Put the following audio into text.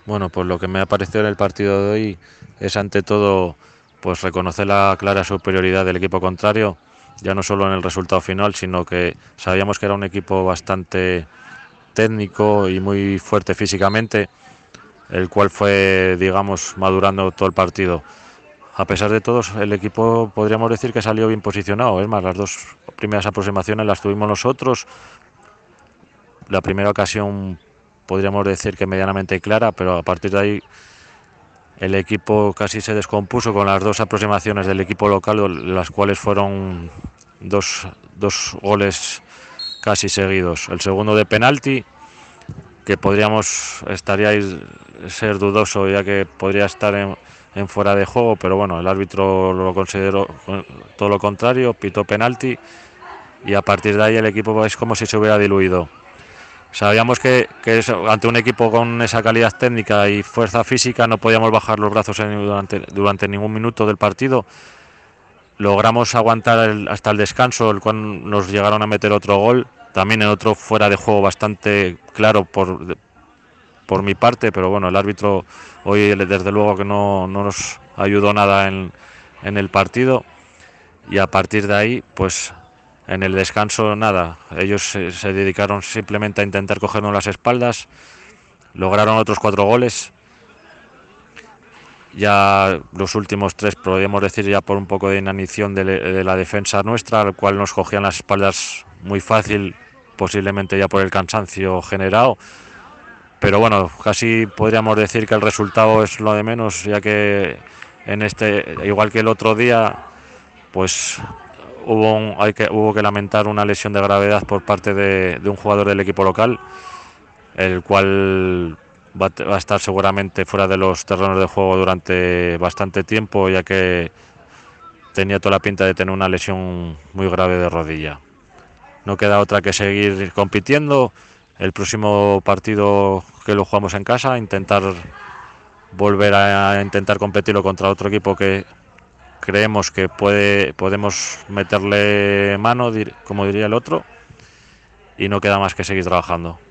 Bueno, pues lo que me ha parecido en el partido de hoy es ante todo pues reconocer la clara superioridad del equipo contrario, ya no solo en el resultado final, sino que sabíamos que era un equipo bastante técnico y muy fuerte físicamente, el cual fue, digamos, madurando todo el partido. A pesar de todo, el equipo podríamos decir que salió bien posicionado. Es más, las dos primeras aproximaciones las tuvimos nosotros. La primera ocasión podríamos decir que medianamente clara, pero a partir de ahí el equipo casi se descompuso con las dos aproximaciones del equipo local, las cuales fueron dos goles casi seguidos. El segundo de penalti, que estaría ser dudoso, ya que podría estar en fuera de juego, pero bueno, el árbitro lo consideró todo lo contrario, pitó penalti y a partir de ahí el equipo es como si se hubiera diluido. Sabíamos que ante un equipo con esa calidad técnica y fuerza física no podíamos bajar los brazos durante ningún minuto del partido. Logramos aguantar hasta el descanso, el cual nos llegaron a meter otro gol, también en otro fuera de juego bastante claro por mi parte, pero bueno, el árbitro hoy desde luego que no nos ayudó nada en el partido y a partir de ahí pues en el descanso nada, ellos se dedicaron simplemente a intentar cogernos las espaldas, lograron otros 4 goles, ya los últimos 3 podríamos decir ya por un poco de inanición de la defensa nuestra, al cual nos cogían las espaldas muy fácil, posiblemente ya por el cansancio generado, pero bueno, casi podríamos decir que el resultado es lo de menos, ya que igual que el otro día, pues hubo que lamentar una lesión de gravedad por parte de un jugador del equipo local, el cual va a estar seguramente fuera de los terrenos de juego durante bastante tiempo, ya que tenía toda la pinta de tener una lesión muy grave de rodilla. No queda otra que seguir compitiendo. El próximo partido que lo jugamos en casa, intentar volver a intentar competirlo contra otro equipo que creemos que podemos meterle mano, como diría el otro, y no queda más que seguir trabajando.